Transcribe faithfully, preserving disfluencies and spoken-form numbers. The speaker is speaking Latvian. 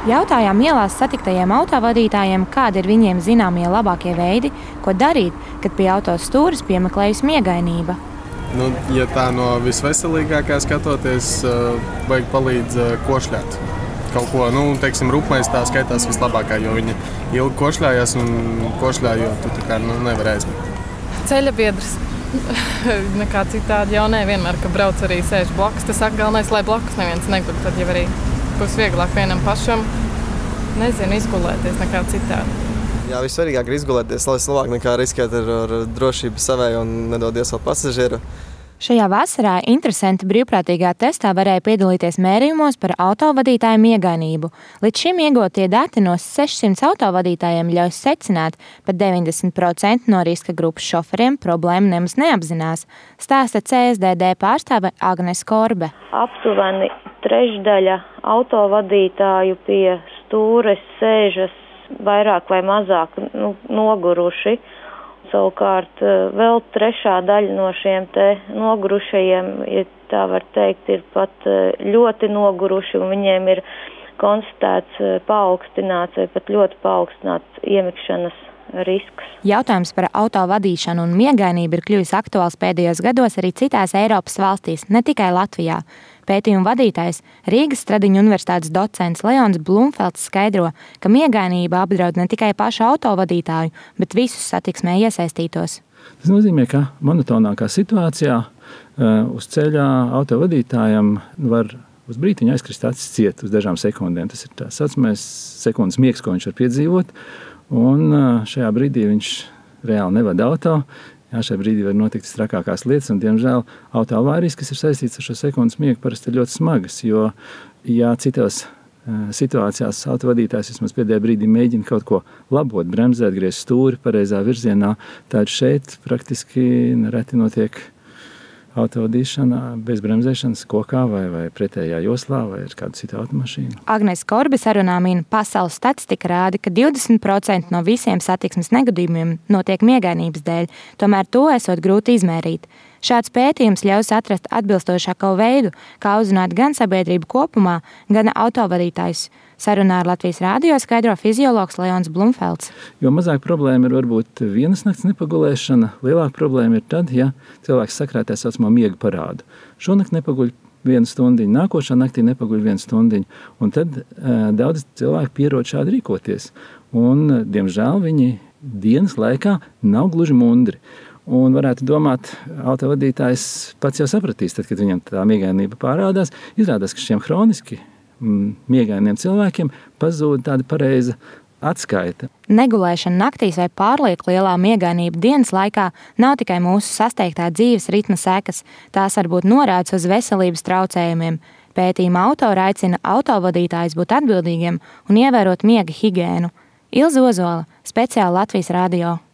Jautājām ielās satiktajiem autovadītājiem, kādi ir viņiem zināmie labākie veidi, ko darīt, kad pie auto stūres piemeklējusi miegainība. Nu, ja tā no visveselīgākā skatoties, vajag palīdz košļāt. Kaut ko, nu, teiksim, rupmais tā skaitās vislabākā, jo viņa ilgi košļājās un košļājot, tu tā kā nu, nevar aizmigt. Ceļabiedrs. Nekā citādi jau ne, vienmēr, ka brauc arī sēž blakus. Tas saka, galvenais, lai blakus neviens neguļ, tad jau arī būs vieglāk vienam pašam, nezinu, izgulēties nekā citādi. Jā, vissvarīgāk ir izgulēties, lai labāk nekā riskēt ar, ar drošību savēju un nedodies vēl pasažieru. Šajā vasarā interesanti brīvprātīgā testā varēja piedalīties mērījumos par autovadītāju miegainību. Līdz šim iegūtie dati no sešsimt autovadītājiem ļauj secināt, pat deviņdesmit procenti no riska grupas šoferiem problēmu nemaz neapzinās, stāsta C S D D pārstāve Agnes Korbe. Aptuveni trešdaļa autovadītāju pie stūres sēžas vairāk vai mazāk nu, noguruši. Savukārt vēl trešā daļa no šiem te nogurušajiem, ja tā var teikt, ir pat ļoti noguruši un viņiem ir konstatēts paaugstināts vai pat ļoti paaugstināts iemikšanas risks. Jautājums par auto vadīšanu un miegainību ir kļuvis aktuāls pēdējos gados arī citās Eiropas valstīs, ne tikai Latvijā. Pētījuma vadītājs, Rīgas Stradiņu universitātes docents Leons Blumfelds skaidro, ka miegainība apdraud ne tikai pašu autovadītāju, bet visus satiksmē iesaistītos. Tas nozīmē, ka monotonākā situācijā uz ceļā autovadītājam var uz brītiņu aizkrist acis ciet uz dažām sekundēm. Tas ir tā saucamais sekundes miegs, ko viņš var piedzīvot, un šajā brīdī viņš reāli nevada auto. Jā, šajā brīdī var notikt trakākās lietas, un, diemžēl, autoavārijas, kas ir saistīts ar šo sekundes miegu, parasti ir ļoti smagas, jo, ja citos uh, situācijās autovadītājs vismaz pēdējā brīdī mēģina kaut ko labot, bremzēt, griezt stūri pareizā virzienā, tad šeit praktiski nereti notiek autovadīšana bez bremzēšanas kokā vai, vai pretējā joslā vai ar kādu citu automašīnu. Agnes Korbe sarunā min, pasaules statistika rāda, ka divdesmit procenti no visiem satiksmes negadījumiem notiek miegainības dēļ, tomēr to esot grūti izmērīt. Šāds pētījums ļaus atrast atbilstošāko veidu, kā uzrunāt gan sabiedrību kopumā, gan autovadītājus. Sarunā ar Latvijas rādio skaidro fiziologs Leons Blumfelds. Jo mazāk problēma ir varbūt vienas nakts nepagulēšana, lielāka problēma ir tad, ja cilvēks sakrātē saucamo miega parādu. Šonakt nepaguļ vienu stundiņu, nākošā naktī nepaguļ vienu stundiņu, un tad uh, daudz cilvēki pierod šādi rīkoties. Un, uh, diemžēl, viņi dienas laikā nav gluži mundri. Un varētu domāt, autovadītājs pats jau sapratīs, tad, kad viņam tā miegainība pārādās, izrādās, ka šiem hroniski miegainiem cilvēkiem pazūd tāda pareiza atskaita. Negulēšana naktīs vai pārlieku lielā miegainība dienas laikā nav tikai mūsu sasteigtā dzīves ritma sekas, tās var būt norādes uz veselības traucējumiem. Pētījuma autori aicina autovadītājus būt atbildīgiem un ievērot miega higēnu. Ilze Ozola, speciāli Latvijas radio.